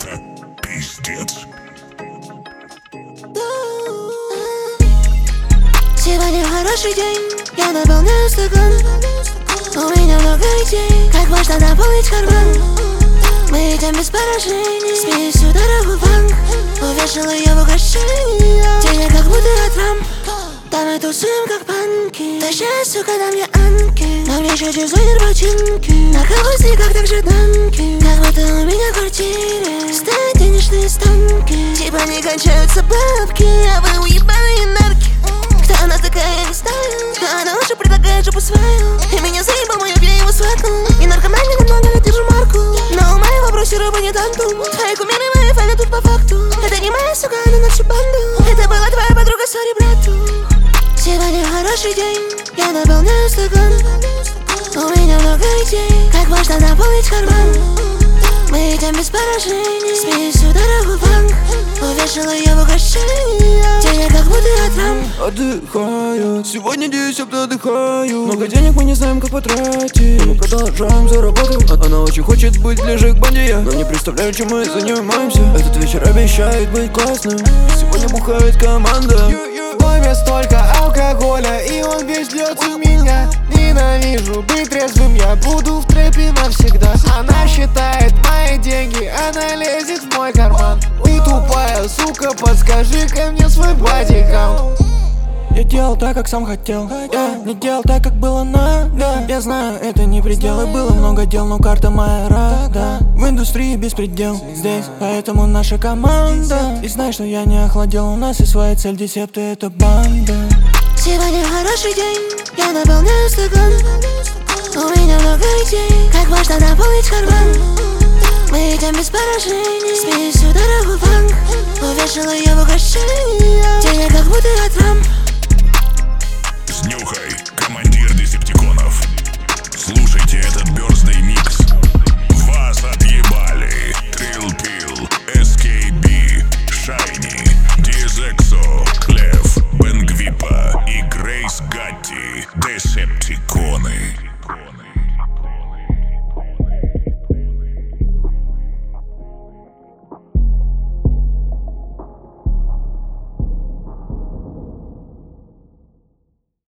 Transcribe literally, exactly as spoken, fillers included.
Это пиздец. Сегодня хороший день, я наполняю стакан. У меня много идей, как можно наполнить карман. Мы идем без поражений, смесью дорогу в банк. Увешала ее в украшения, денег как будто от Трамп. Да мы тусуем как панки, тащая, сука, на мне анки. На мне еще дизайнер ботинки, на колесниках также танки. Как будто у меня в квартире стоят денежные станки. Типа не кончаются бабки, а вы уебаные нарки. Кто она такая, я не знаю, но она лучше предлагает жопу свою. И меня заебал мой, я его сфоткал. Не наркоман, не намного, я держу марку. Но у моего вопросе рыба не тантум. Твои кумиры, мои фаны тут по факту. Это не моя сука, она на всю банду. Это была твоя подруга, сори, брату. Сегодня хороший день, я наполняю стакан. У меня много идей, как можно наполнить карман. Мы идем без поражений, смесью дорогу в банк. Увешала ее в украшения, денег как будто от Трамп. Отдыхаю, сегодня десять отдыхаю. Много денег мы не знаем, как потратить, но мы продолжаем зарабатывать. Она очень хочет быть ближе к банде, но не представляю, чем мы занимаемся. Этот вечер обещает быть классным, сегодня бухает команда. В доме столько алкоголя, и он весь льется в меня. Ненавижу быть трезвым, я буду в трэпе навсегда. Она считает мои деньги, она лезет в мой карман. Ты тупая сука, подскажи ко мне свой бодикаунт. Я делал так, как сам хотел, я не делал так, как было надо. Я знаю, это не предел, и было много дел, но карта моя рада. В индустрии беспредел здесь, поэтому наша команда. И знай, что я не охладел, у нас и своя цель, десепты это банда. Сегодня хороший день, я наполняю стакан. У меня много идей, как можно наполнить карман. Мы идем без поражений, смесью дорогу в банк. Увешала ее в украшения, денег как будто от Трамп.